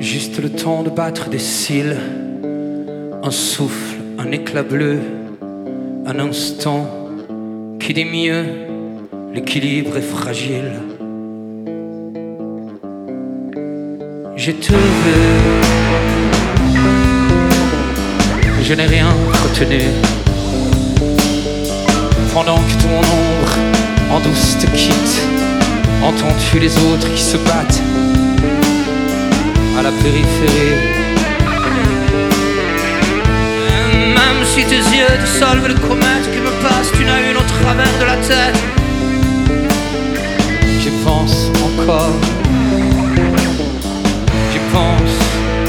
Juste le temps de battre des cils, un souffle, un éclat bleu, un instant qui dit mieux, l'équilibre est fragile. Je te veux, je n'ai rien retenu. Pendant que ton ombre en douce te quitte, entends-tu les autres qui se battent à la périphérie? Même si tes yeux dissolvent les comètes qui me passent une à une au travers de la tête, j'y pense encore. J'y pense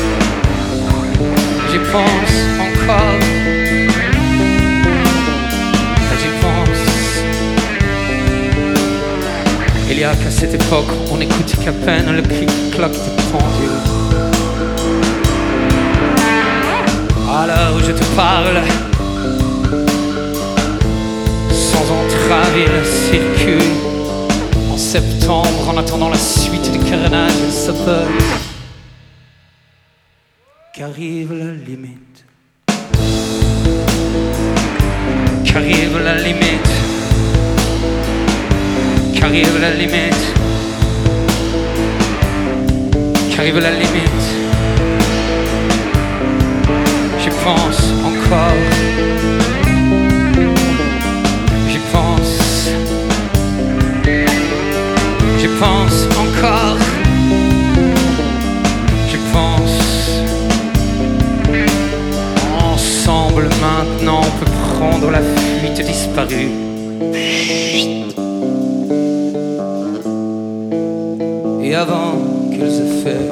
encore. J'y pense. Il y a qu'à cette époque, on n'écoute qu'à peine le clic-clac des pendules. À l'heure où je te parle, sans entrave, il circule. En septembre, en attendant la suite du carnage, il s'appelle qu'arrive la limite. Qu'arrive la limite. Qu'arrive la limite. Qu'arrive la limite. J'y pense encore. J'y pense. J'y pense encore. J'y pense. Ensemble maintenant on peut prendre la fuite disparue. Et avant qu'ils aient fait